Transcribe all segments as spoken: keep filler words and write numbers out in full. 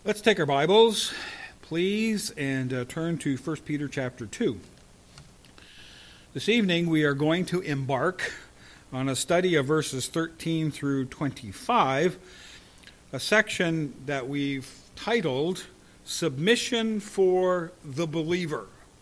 Let's take our Bibles, please, and uh, turn to First Peter chapter two. This evening we are going to embark on a study of verses thirteen through twenty-five, a section that we've titled Submission for the Believer.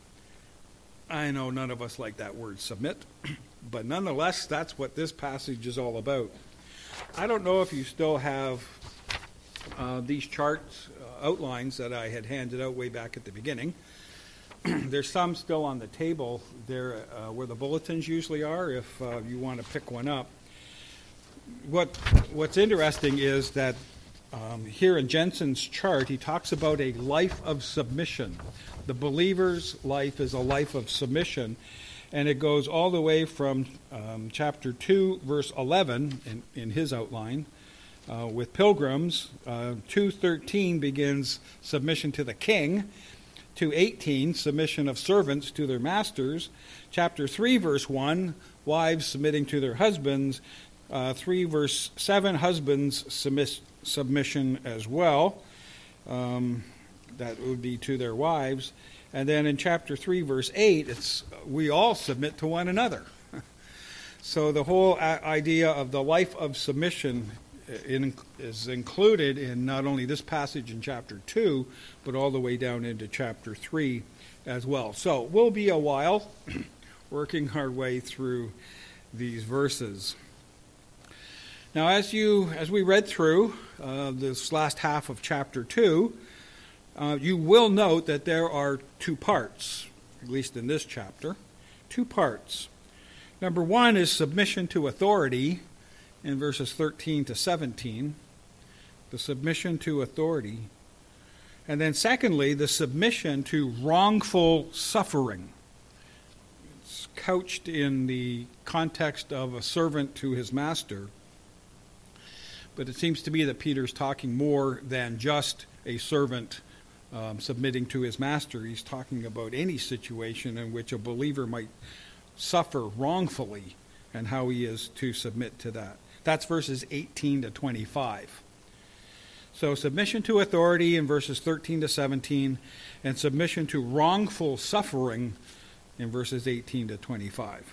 I know none of us like that word submit, but nonetheless, that's what this passage is all about. I don't know if you still have uh, these charts, uh, outlines that I had handed out way back at the beginning. There's some still on the table there uh, where the bulletins usually are, if uh, you want to pick one up. What What's interesting is that um, here in Jensen's chart, he talks about a life of submission. The believer's life is a life of submission, and it goes all the way from um, chapter two, verse eleven, in, in his outline, uh, with pilgrims. Uh, two thirteen begins submission to the king. two eighteen, submission of servants to their masters. Chapter three, verse one, wives submitting to their husbands. Uh, three, verse seven, husbands submiss- submission as well. Um, that would be to their wives. And then in chapter three, verse eight, it's we all submit to one another. So the whole idea of the life of submission in, is included in not only this passage in chapter two, but all the way down into chapter three as well. So we'll be a while working our way through these verses. Now, as you as we read through uh, this last half of chapter two, uh, you will note that there are two parts, at least in this chapter, two parts. Number one is submission to authority in verses thirteen to seventeen, the submission to authority. And then secondly, the submission to wrongful suffering. It's couched in the context of a servant to his master. But it seems to me that Peter's talking more than just a servant um, submitting to his master. He's talking about any situation in which a believer might suffer wrongfully and how he is to submit to that. That's verses eighteen to twenty-five. So submission to authority in verses thirteen to seventeen, and submission to wrongful suffering in verses eighteen to twenty-five.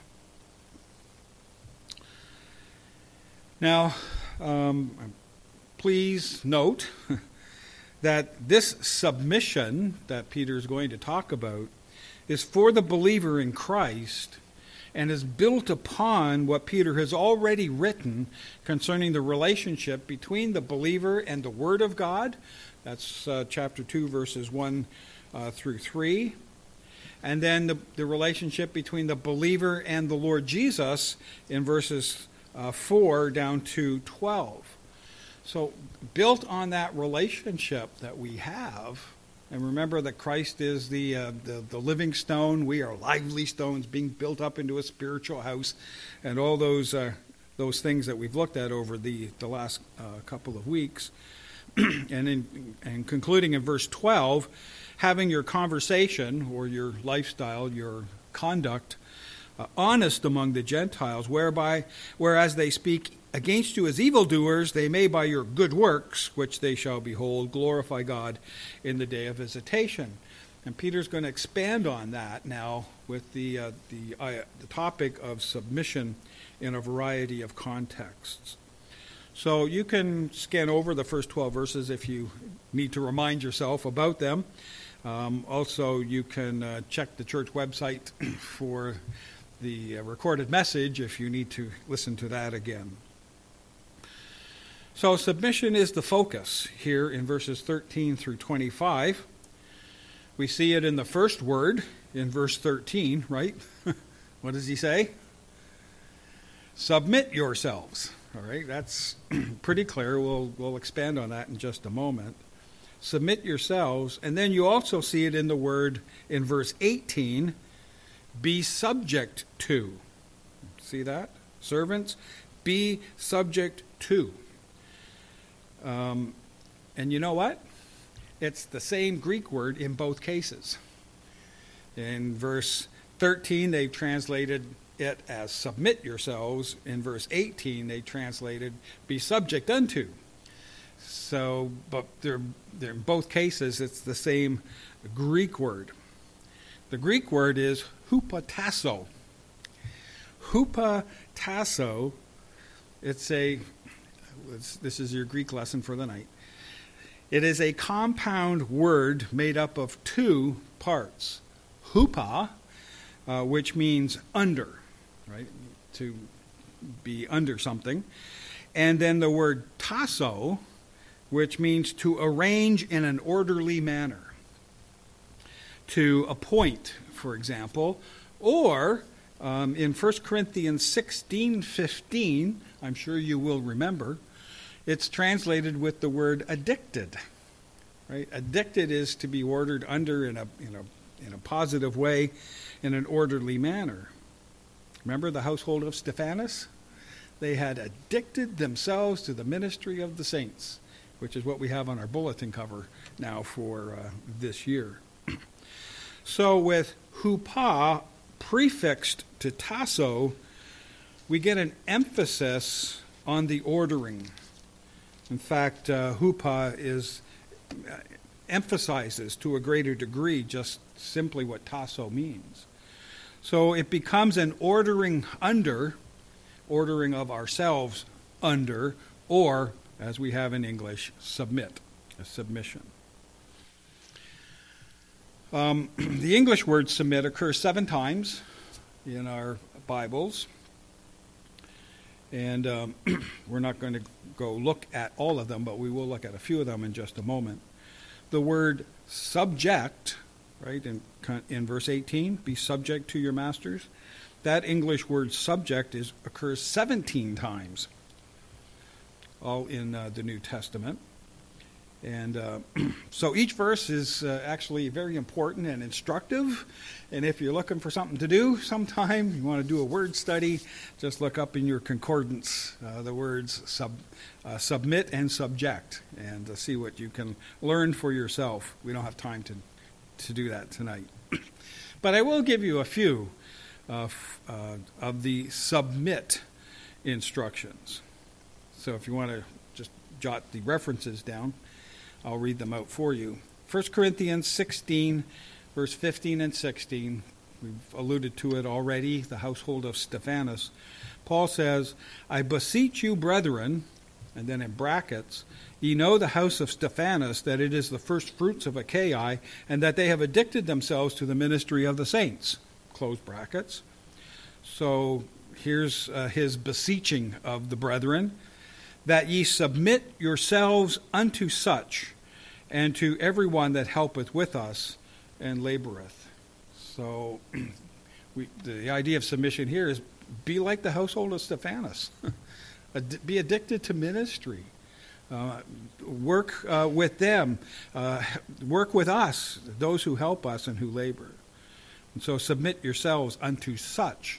Now, um, please note that this submission that Peter is going to talk about is for the believer in Christ and is built upon what Peter has already written concerning the relationship between the believer and the Word of God. That's uh, chapter two, verses one uh, through three. And then the, the relationship between the believer and the Lord Jesus in verses uh, four down to twelve. So built on that relationship that we have, and remember that Christ is the, uh, the the living stone. We are lively stones being built up into a spiritual house, and all those uh, those things that we've looked at over the the last uh, couple of weeks. and in and concluding in verse twelve, having your conversation or your lifestyle, your conduct, uh, honest among the Gentiles, whereby whereas they speak against you as evildoers, they may by your good works, which they shall behold, glorify God in the day of visitation. And Peter's going to expand on that now with the uh, the, uh, the topic of submission in a variety of contexts. So you can scan over the first twelve verses if you need to remind yourself about them. Um, also, you can uh, check the church website for the uh, recorded message if you need to listen to that again. So submission is the focus here in verses thirteen through twenty-five. We see it in the first word in verse thirteen, right? What does he say? Submit yourselves. All right, that's pretty clear. We'll we'll expand on that in just a moment. Submit yourselves. And then you also see it in the word in verse eighteen, be subject to. See that? Servants, be subject to. Um, and you know what? It's the same Greek word in both cases. In verse thirteen, they've translated it as submit yourselves. In verse eighteen, they translated be subject unto. So, but they're, they're in both cases, it's the same Greek word. The Greek word is hupotasso. Hupotasso, it's a, it's, this is your Greek lesson for the night. It is a compound word made up of two parts. Hupa, uh, which means under, right? To be under something. And then the word tasso, which means to arrange in an orderly manner. To appoint, for example, or um, in First Corinthians sixteen fifteen, I'm sure you will remember, it's translated with the word addicted. Right? Addicted is to be ordered under in a, in a, in a positive way, in an orderly manner. Remember the household of Stephanus? They had addicted themselves to the ministry of the saints, which is what we have on our bulletin cover now for uh, this year. So with hupa prefixed to tasso, we get an emphasis on the ordering. In fact, uh, hupa is uh, emphasizes to a greater degree just simply what tasso means. So it becomes an ordering under, ordering of ourselves under, or, as we have in English, submit, a submission. Um, the English word submit occurs seven times in our Bibles. And um, we're not going to go look at all of them, but we will look at a few of them in just a moment. The word subject, right, in, in verse eighteen, be subject to your masters. That English word subject is occurs seventeen times, all in uh, the New Testament. And uh, so each verse is uh, actually very important and instructive. And if you're looking for something to do sometime, you want to do a word study, just look up in your concordance uh, the words sub, uh, submit and subject, and uh, see what you can learn for yourself. We don't have time to, to do that tonight. But I will give you a few uh, uh, of the submit instructions. So if you want to just jot the references down, I'll read them out for you. First Corinthians sixteen, verse fifteen and sixteen. We've alluded to it already, the household of Stephanus. Paul says, I beseech you, brethren, and then in brackets, ye know the house of Stephanus, that it is the first fruits of Achaia, and that they have addicted themselves to the ministry of the saints. Close brackets. So here's uh, his beseeching of the brethren, that ye submit yourselves unto such, and to everyone that helpeth with us and laboreth. So we, the idea of submission here is be like the household of Stephanus. Be addicted to ministry. Uh, work uh, with them. Uh, work with us, those who help us and who labor. And so submit yourselves unto such.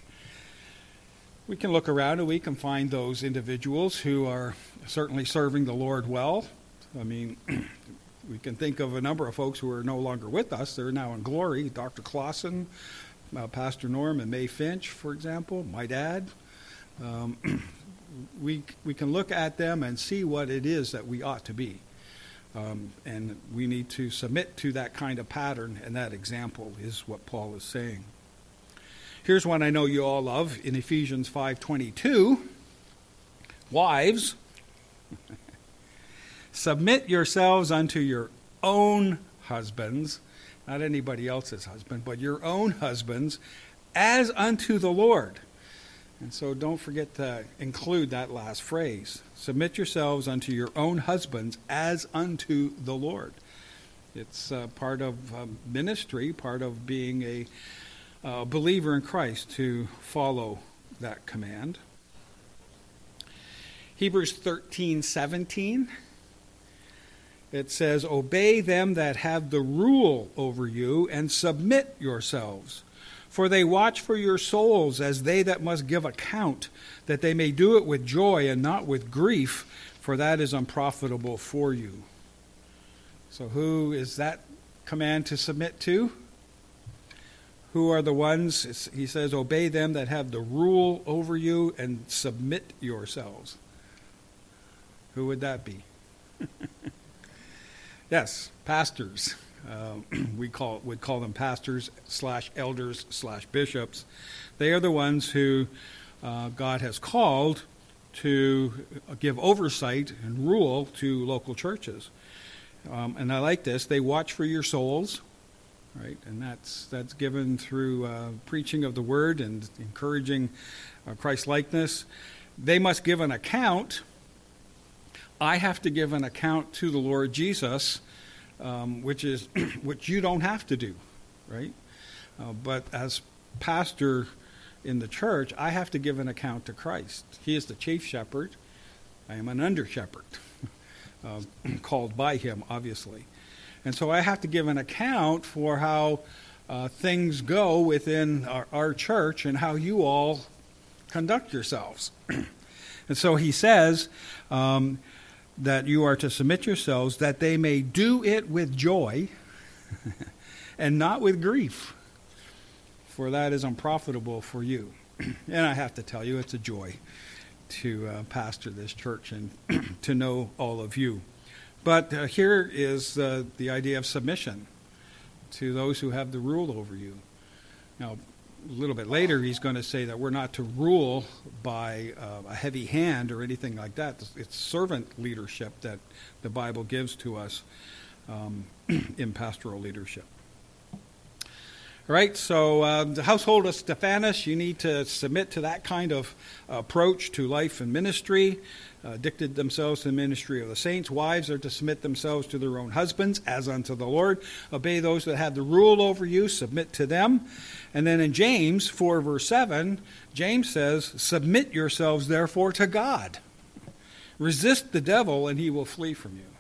We can look around and we can find those individuals who are certainly serving the Lord well. I mean, we can think of a number of folks who are no longer with us. They're now in glory. Doctor Clausen, uh, Pastor Norm and May Finch, for example, my dad. Um, we we can look at them and see what it is that we ought to be. Um, and we need to submit to that kind of pattern, and that example is what Paul is saying. Here's one I know you all love in Ephesians five twenty-two. Wives, submit yourselves unto your own husbands, not anybody else's husband, but your own husbands, as unto the Lord. And so don't forget to include that last phrase. Submit yourselves unto your own husbands as unto the Lord. It's uh, part of uh, ministry, part of being a uh, believer in Christ to follow that command. Hebrews thirteen seventeen. It says, obey them that have the rule over you, and submit yourselves. For they watch for your souls as they that must give account, that they may do it with joy and not with grief, for that is unprofitable for you. So who is that command to submit to? Who are the ones? He says, obey them that have the rule over you and submit yourselves. Who would that be? Yes, pastors. Uh, we call would call them pastors slash elders slash bishops. They are the ones who uh, God has called to give oversight and rule to local churches. Um, and I like this. They watch for your souls, right? And that's that's given through uh, preaching of the word and encouraging uh, Christ-likeness. They must give an account. I have to give an account to the Lord Jesus, um, which is which you don't have to do, right? Uh, but as pastor in the church, I have to give an account to Christ. He is the chief shepherd. I am an under shepherd, uh, called by him, obviously. And so I have to give an account for how uh, things go within our, our church and how you all conduct yourselves. And so he says um, that you are to submit yourselves that they may do it with joy and not with grief, for that is unprofitable for you. And I have to tell you, it's a joy to uh, pastor this church and to know all of you. But uh, here is uh, the idea of submission to those who have the rule over you. Now, a little bit later, he's going to say that we're not to rule by uh, a heavy hand or anything like that. It's servant leadership that the Bible gives to us um, in pastoral leadership. All right, so uh, the household of Stephanus, you need to submit to that kind of approach to life and ministry. Uh, addicted themselves to the ministry of the saints. Wives are to submit themselves to their own husbands, as unto the Lord. Obey those that have the rule over you. Submit to them. And then in James four, verse seven, James says, submit yourselves, therefore, to God. Resist the devil, and he will flee from you.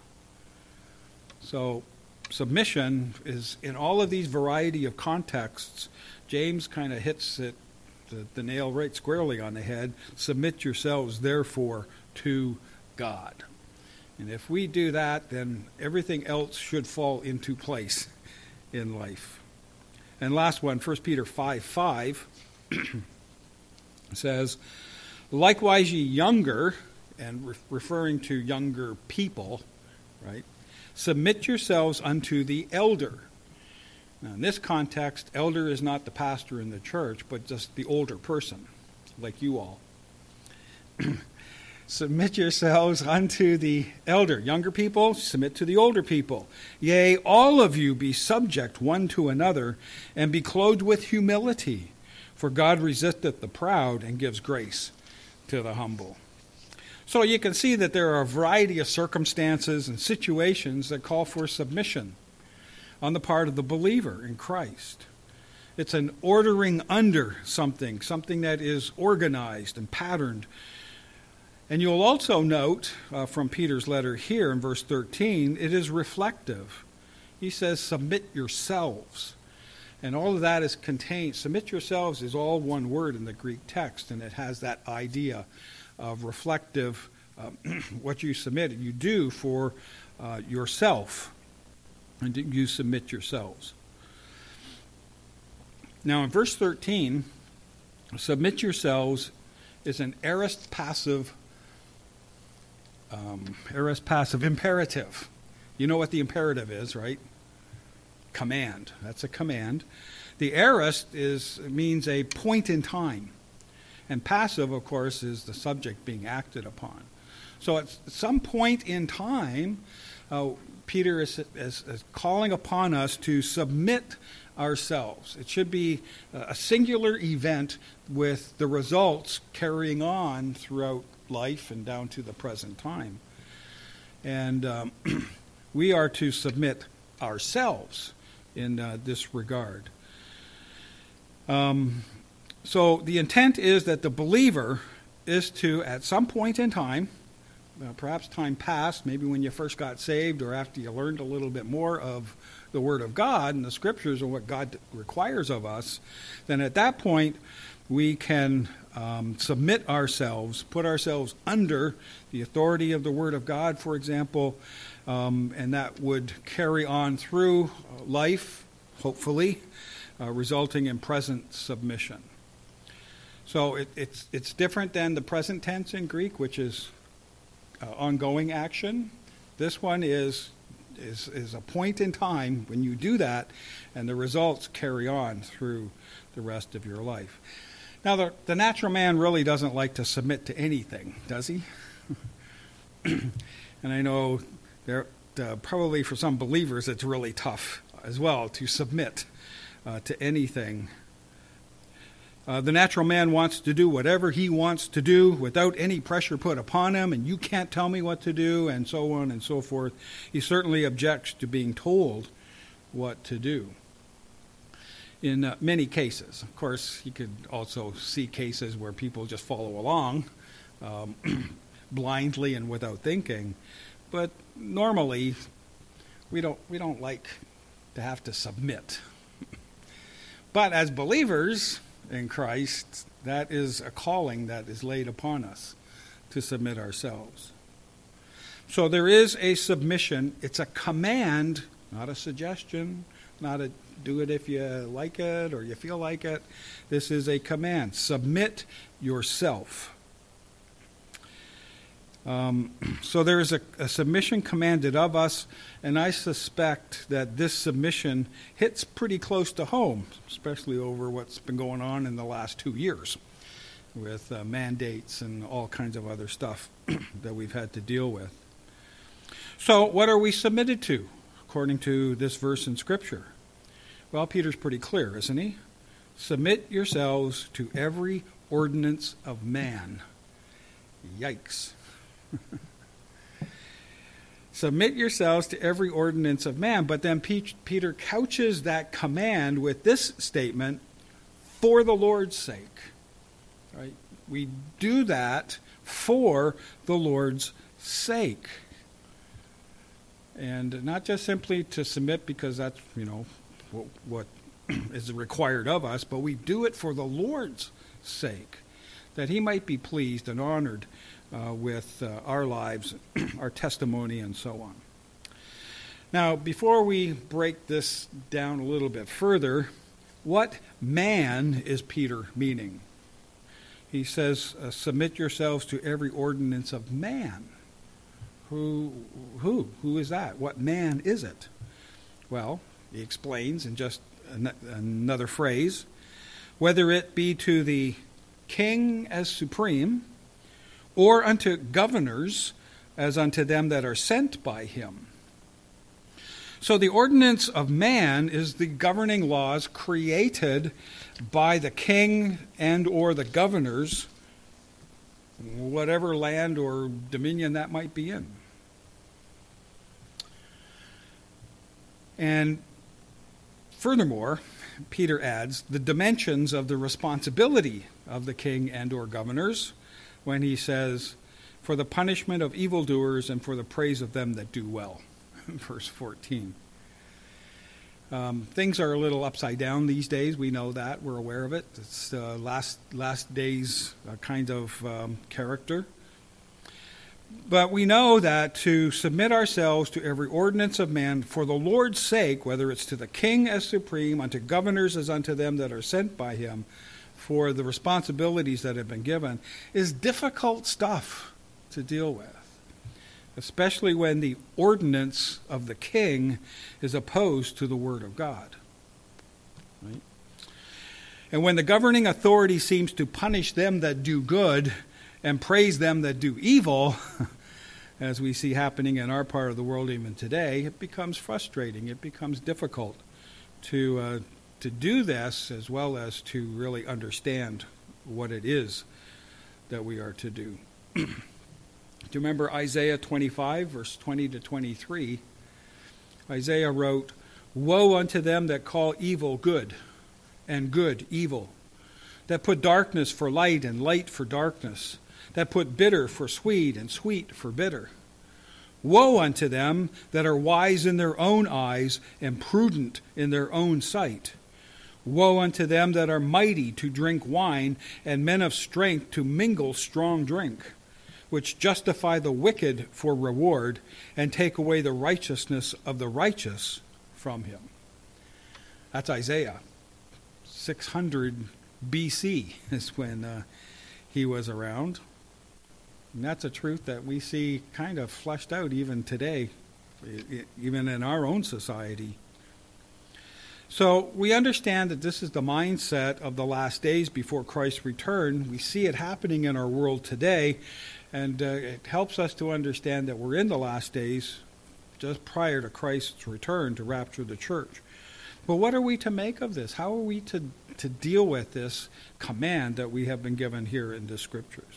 So submission is, in all of these variety of contexts, James kind of hits it, the, the nail right squarely on the head. Submit yourselves, therefore, to God. And if we do that, then everything else should fall into place in life. And last one, First Peter five five says, likewise ye younger, and re- referring to younger people, right? Submit yourselves unto the elder. Now, in this context, elder is not the pastor in the church, but just the older person, like you all. Submit yourselves unto the elder. Younger people, submit to the older people. Yea, all of you be subject one to another, and be clothed with humility. For God resisteth the proud, and gives grace to the humble. So you can see that there are a variety of circumstances and situations that call for submission on the part of the believer in Christ. It's an ordering under something, something that is organized and patterned. And you'll also note uh, from Peter's letter here in verse thirteen, it is reflective. He says, submit yourselves. And all of that is contained. Submit yourselves is all one word in the Greek text, and it has that idea of reflective, uh, what you submit, you do for uh, yourself, and you submit yourselves. Now in verse thirteen, submit yourselves is an aorist passive Um, aorist passive imperative. You know what the imperative is, right? Command. That's a command. The aorist is means a point in time. And passive, of course, is the subject being acted upon. So at some point in time, uh, Peter is, is, is calling upon us to submit ourselves. It should be a singular event with the results carrying on throughout life and down to the present time. And um, we are to submit ourselves in uh, this regard. Um, so the intent is that the believer is to, at some point in time, uh, perhaps time past, maybe when you first got saved or after you learned a little bit more of the Word of God and the Scriptures and what God requires of us, then at that point we can um, submit ourselves, put ourselves under the authority of the Word of God, for example, um, and that would carry on through life, hopefully, uh, resulting in present submission. So it, it's it's different than the present tense in Greek, which is uh, ongoing action. This one is, is, is a point in time when you do that, and the results carry on through the rest of your life. Now, the, the natural man really doesn't like to submit to anything, does he? And I know there uh, probably for some believers it's really tough as well to submit uh, to anything. Uh, the natural man wants to do whatever he wants to do without any pressure put upon him, and you can't tell me what to do, and so on and so forth. He certainly objects to being told what to do in uh, many cases. Of course, you could also see cases where people just follow along um, blindly and without thinking. But normally, we don't we don't like to have to submit. But as believers in Christ, that is a calling that is laid upon us to submit ourselves. So there is a submission. It's a command, not a suggestion, not a do it if you like it or you feel like it. This is a command. Submit yourself. Um, so there is a, a submission commanded of us, and I suspect that this submission hits pretty close to home, especially over what's been going on in the last two years with uh, mandates and all kinds of other stuff that we've had to deal with. So what are we submitted to, according to this verse in Scripture? Well, Peter's pretty clear, isn't he? Submit yourselves to every ordinance of man. Yikes. Submit yourselves to every ordinance of man. But then Peter couches that command with this statement, for the Lord's sake. Right? We do that for the Lord's sake. And not just simply to submit because that's, you know, what, what is required of us, but we do it for the Lord's sake, that he might be pleased and honored Uh, with uh, our lives, our testimony, and so on. Now, before we break this down a little bit further, what man is Peter meaning? He says, uh, submit yourselves to every ordinance of man. Who, who, who is that? What man is it? Well, he explains in just an- another phrase, whether it be to the king as supreme, or unto governors, as unto them that are sent by him. So the ordinance of man is the governing laws created by the king and or the governors, whatever land or dominion that might be in. And furthermore, Peter adds, the dimensions of the responsibility of the king and or governors, when he says, for the punishment of evildoers and for the praise of them that do well. Verse fourteen. Um, things are a little upside down these days. We know that. We're aware of it. It's uh, last last days uh, kind of um, character. But we know that to submit ourselves to every ordinance of man for the Lord's sake, whether it's to the king as supreme, unto governors as unto them that are sent by him, for the responsibilities that have been given, is difficult stuff to deal with, especially when the ordinance of the king is opposed to the word of God. Right? And when the governing authority seems to punish them that do good and praise them that do evil, as we see happening in our part of the world even today, it becomes frustrating. It becomes difficult to uh, to do this, as well as to really understand what it is that we are to do. Do you remember Isaiah twenty-five, verse twenty to twenty-three? Isaiah wrote, woe unto them that call evil good, and good evil, that put darkness for light and light for darkness, that put bitter for sweet and sweet for bitter. Woe unto them that are wise in their own eyes and prudent in their own sight. Woe unto them that are mighty to drink wine, and men of strength to mingle strong drink, which justify the wicked for reward, and take away the righteousness of the righteous from him. That's Isaiah. six hundred B C is when uh, he was around. And that's a truth that we see kind of fleshed out even today, even in our own society. So we understand that this is the mindset of the last days before Christ's return. We see it happening in our world today, and uh, it helps us to understand that we're in the last days just prior to Christ's return to rapture the church. But what are we to make of this? How are we to, to deal with this command that we have been given here in the Scriptures?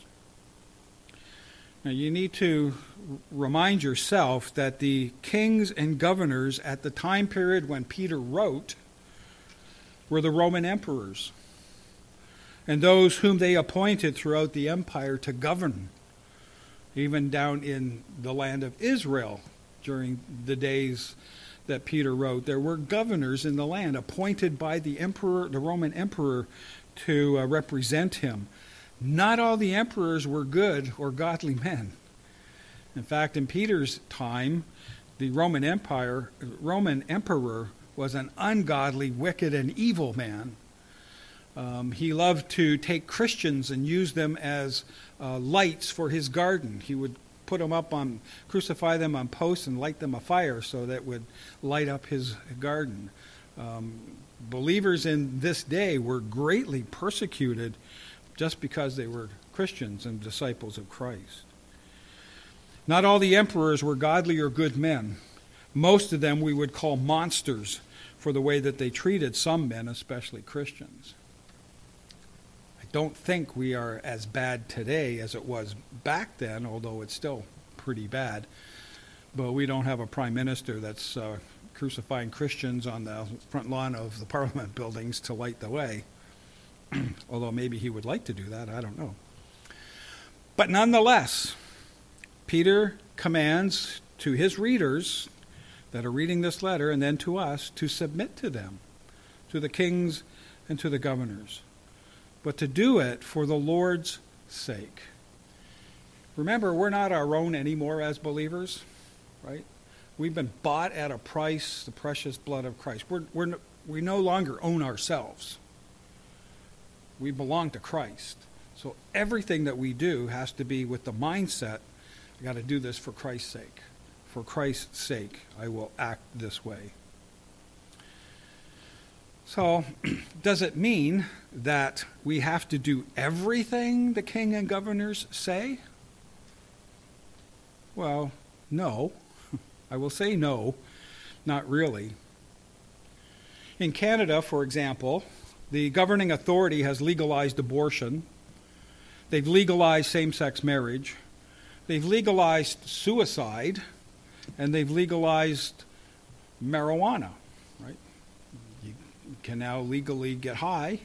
Now, you need to remind yourself that the kings and governors at the time period when Peter wrote were the Roman emperors and those whom they appointed throughout the empire to govern, even down in the land of Israel during the days that Peter wrote. There were governors in the land appointed by the emperor, the Roman emperor, to uh, represent him. Not all the emperors were good or godly men. In fact, in Peter's time, the Roman Empire, Roman emperor was an ungodly, wicked, and evil man. Um, he loved to take Christians and use them as uh, lights for his garden. He would put them up on, crucify them on posts and light them afire so that would light up his garden. Um, believers in this day were greatly persecuted just because they were Christians and disciples of Christ. Not all the emperors were godly or good men. Most of them we would call monsters for the way that they treated some men, especially Christians. I don't think we are as bad today as it was back then, although it's still pretty bad. But we don't have a prime minister that's uh, crucifying Christians on the front lawn of the Parliament buildings to light the way. Although maybe he would like to do that, I don't know. But nonetheless, Peter commands to his readers that are reading this letter, and then to us, to submit to them, to the kings and to the governors, but to do it for the Lord's sake. Remember, we're not our own anymore as believers, right? We've been bought at a price, the precious blood of Christ. We're, we're, we no longer own ourselves. We belong to Christ. So everything that we do has to be with the mindset, I got to do this for Christ's sake. For Christ's sake, I will act this way. So, does it mean that we have to do everything the king and governors say? Well, no. I will say no, not really. In Canada, for example, the governing authority has legalized abortion. They've legalized same-sex marriage. They've legalized suicide. And they've legalized marijuana, right? You can now legally get high,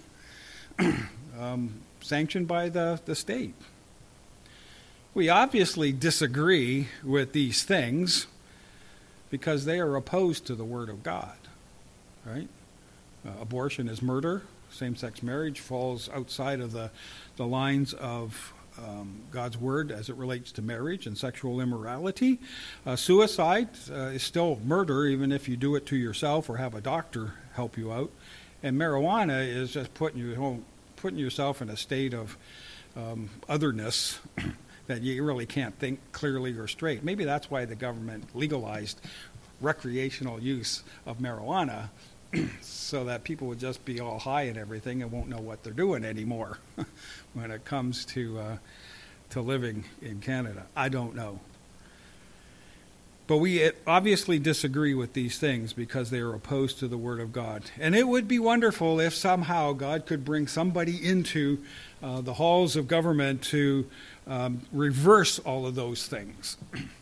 um, sanctioned by the, the state. We obviously disagree with these things because they are opposed to the Word of God, right? Uh, abortion is murder. Same-sex marriage falls outside of the, the lines of Um, God's word as it relates to marriage and sexual immorality. Uh, suicide uh, is still murder, even if you do it to yourself or have a doctor help you out. And marijuana is just putting you putting yourself in a state of um, otherness that you really can't think clearly or straight. Maybe that's why the government legalized recreational use of marijuana, so that people would just be all high and everything and won't know what they're doing anymore when it comes to uh, to living in Canada. I don't know. But we obviously disagree with these things because they are opposed to the Word of God. And it would be wonderful if somehow God could bring somebody into uh, the halls of government to um, reverse all of those things.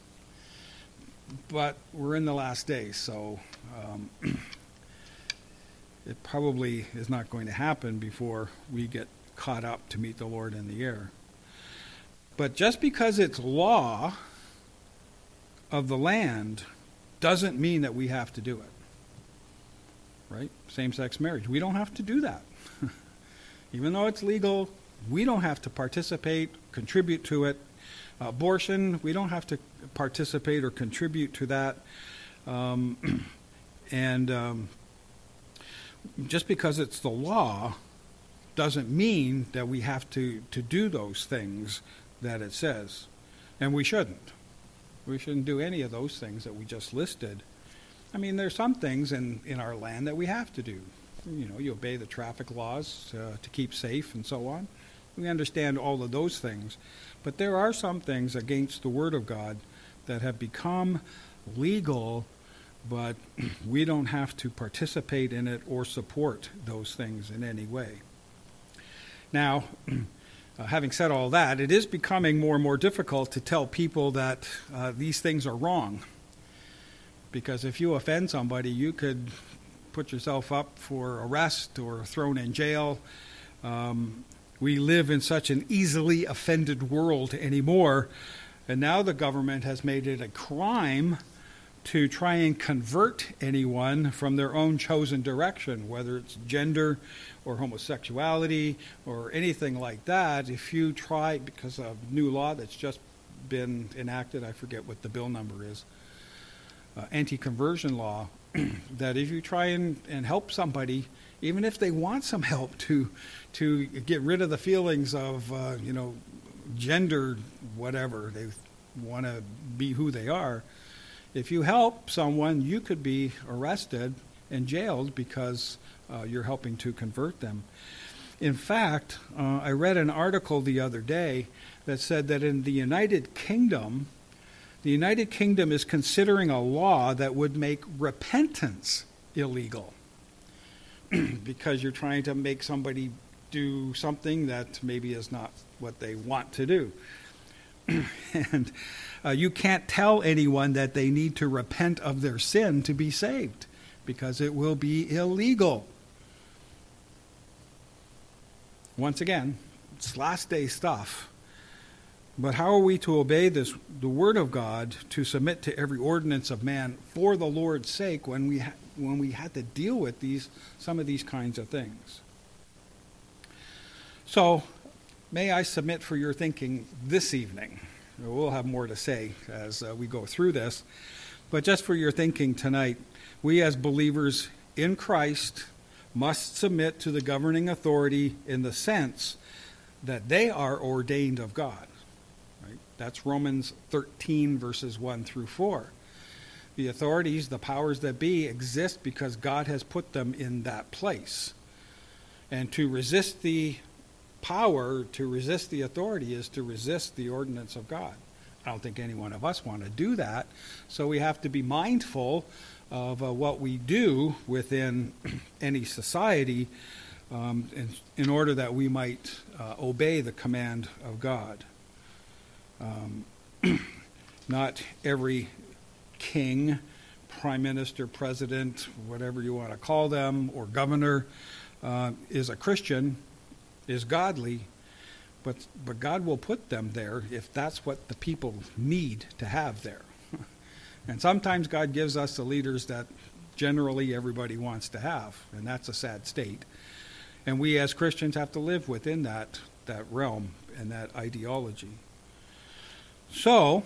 But we're in the last days, so um, it probably is not going to happen before we get caught up to meet the Lord in the air. But just because it's law of the land doesn't mean that we have to do it. Right? Same-sex marriage. We don't have to do that. Even though it's legal, we don't have to participate, contribute to it. Abortion, we don't have to participate or contribute to that. Um, and um, just because it's the law doesn't mean that we have to, to do those things that it says. And we shouldn't. We shouldn't do any of those things that we just listed. I mean, there's some things in, in our land that we have to do. You know, you obey the traffic laws uh, to keep safe and so on. We understand all of those things. But there are some things against the Word of God that have become legal, but we don't have to participate in it or support those things in any way. Now, uh, having said all that, it is becoming more and more difficult to tell people that uh, these things are wrong. Because if you offend somebody, you could put yourself up for arrest or thrown in jail. Um, we live in such an easily offended world anymore, and now the government has made it a crime to try and convert anyone from their own chosen direction, whether it's gender or homosexuality or anything like that. If you try, because of new law that's just been enacted, I forget what the bill number is, uh, anti-conversion law, that if you try and, and help somebody, even if they want some help to to get rid of the feelings of, uh, you know, gender, whatever, they want to be who they are, if you help someone, you could be arrested and jailed because uh, you're helping to convert them. In fact, uh, I read an article the other day that said that in the United Kingdom, the United Kingdom is considering a law that would make repentance illegal because you're trying to make somebody do something that maybe is not what they want to do. And uh, you can't tell anyone that they need to repent of their sin to be saved, because it will be illegal. Once again, it's last day stuff. But how are we to obey this, the Word of God, to submit to every ordinance of man for the Lord's sake when we ha- when we had to deal with these some of these kinds of things? So, may I submit for your thinking this evening? We'll have more to say as uh, we go through this. But just for your thinking tonight, we as believers in Christ must submit to the governing authority in the sense that they are ordained of God. Right? That's Romans thirteen, verses one through four. The authorities, the powers that be, exist because God has put them in that place. And to resist the power, to resist the authority, is to resist the ordinance of God. I don't think any one of us want to do that, so we have to be mindful of uh, what we do within any society um, in, in order that we might uh, obey the command of God. Um, not every king, prime minister, president, whatever you want to call them, or governor uh, is a Christian, is godly, but but God will put them there if that's what the people need to have there. And sometimes God gives us the leaders that generally everybody wants to have, and that's a sad state. And we as Christians have to live within that, that realm and that ideology. So,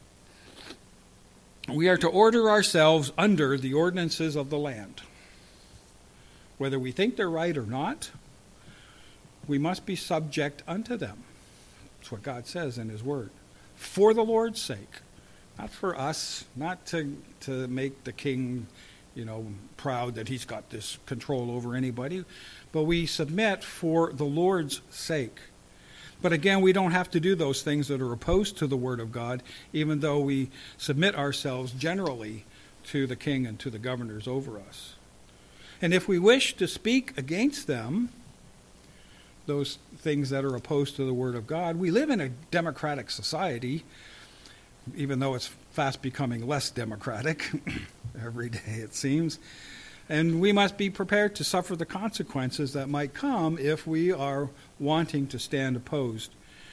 we are to order ourselves under the ordinances of the land. Whether we think they're right or not, we must be subject unto them. That's what God says in His Word. For the Lord's sake. Not for us, not to to make the king, you know, proud that he's got this control over anybody, but we submit for the Lord's sake. But again, we don't have to do those things that are opposed to the Word of God, even though we submit ourselves generally to the king and to the governors over us. And if we wish to speak against them, those things that are opposed to the Word of God, we live in a democratic society, even though it's fast becoming less democratic every day, it seems. And we must be prepared to suffer the consequences that might come if we are wanting to stand opposed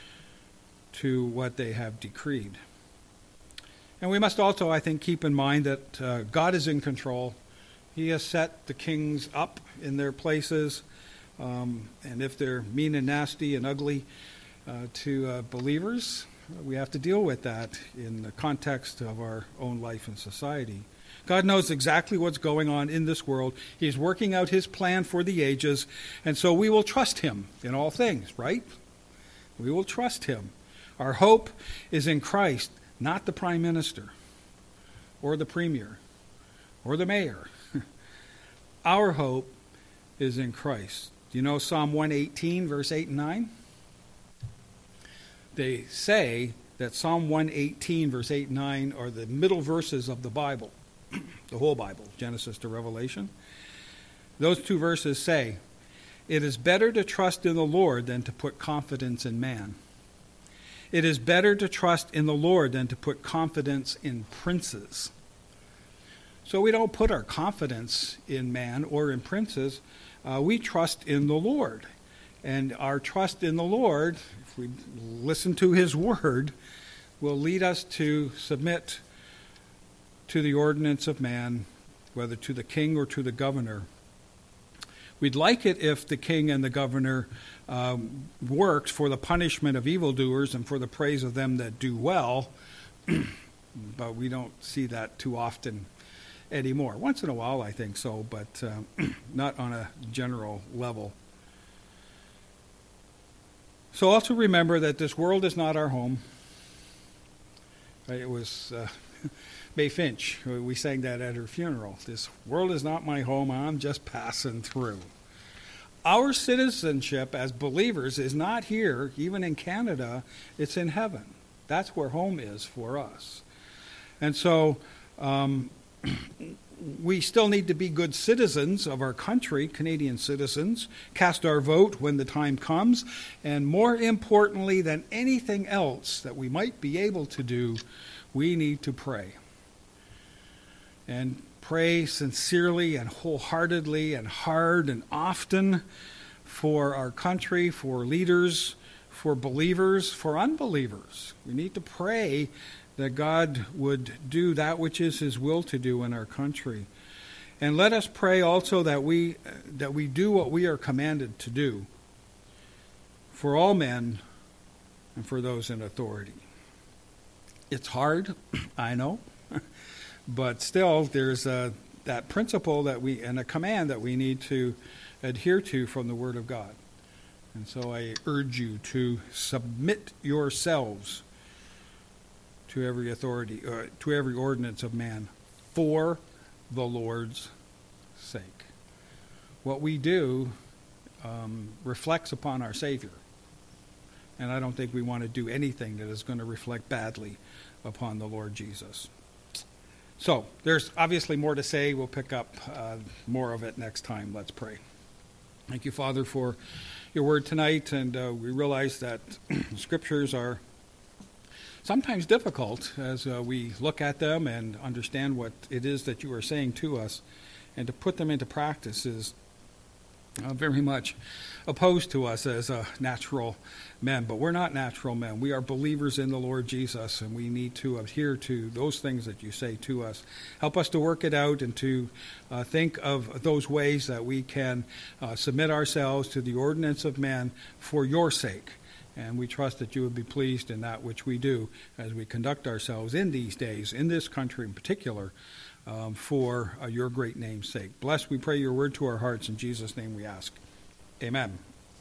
to what they have decreed. And we must also, I think, keep in mind that uh, God is in control. He has set the kings up in their places, um, and if they're mean and nasty and ugly uh, to uh, believers, we have to deal with that in the context of our own life and society. God knows exactly what's going on in this world. He's working out His plan for the ages, and so we will trust Him in all things, right? We will trust Him. Our hope is in Christ, not the prime minister or the premier or the mayor. Our hope is in Christ. Do you know Psalm one eighteen, verse eight and nine? They say that Psalm one eighteen, verse eight and nine are the middle verses of the Bible, the whole Bible, Genesis to Revelation. Those two verses say, "It is better to trust in the Lord than to put confidence in man. It is better to trust in the Lord than to put confidence in princes." So we don't put our confidence in man or in princes. Uh, we trust in the Lord. And our trust in the Lord, if we listen to his word, will lead us to submit to the ordinance of man, whether to the king or to the governor. We'd like it if the king and the governor um, worked for the punishment of evildoers and for the praise of them that do well, but we don't see that too often anymore. Once in a while, I think so, but uh, not on a general level. So also remember that this world is not our home. It was uh, Mae Finch. We sang that at her funeral. This world is not my home. I'm just passing through. Our citizenship as believers is not here, even in Canada. It's in heaven. That's where home is for us. And so um, we still need to be good citizens of our country, Canadian citizens, cast our vote when the time comes, and more importantly than anything else that we might be able to do, we need to pray. And pray sincerely and wholeheartedly and hard and often for our country, for leaders, for believers, for unbelievers. We need to pray that God would do that which is his will to do in our country. And let us pray also that we that we do what we are commanded to do for all men and for those in authority. It's hard, I know, but still there's a, that principle that we and a command that we need to adhere to from the Word of God. And so I urge you to submit yourselves to every authority, uh, to every ordinance of man, for the Lord's sake. What we do um, reflects upon our Savior. And I don't think we want to do anything that is going to reflect badly upon the Lord Jesus. So, there's obviously more to say. We'll pick up uh, more of it next time. Let's pray. Thank you, Father, for your word tonight. And uh, we realize that scriptures are sometimes difficult as uh, we look at them and understand what it is that you are saying to us, and to put them into practice is uh, very much opposed to us as uh, natural men. But we're not natural men. We are believers in the Lord Jesus, and we need to adhere to those things that you say to us. Help us to work it out and to uh, think of those ways that we can uh, submit ourselves to the ordinance of man for your sake. And we trust that you would be pleased in that which we do as we conduct ourselves in these days, in this country in particular, um, for uh, your great name's sake. Bless, we pray, your word to our hearts. In Jesus' name we ask. Amen.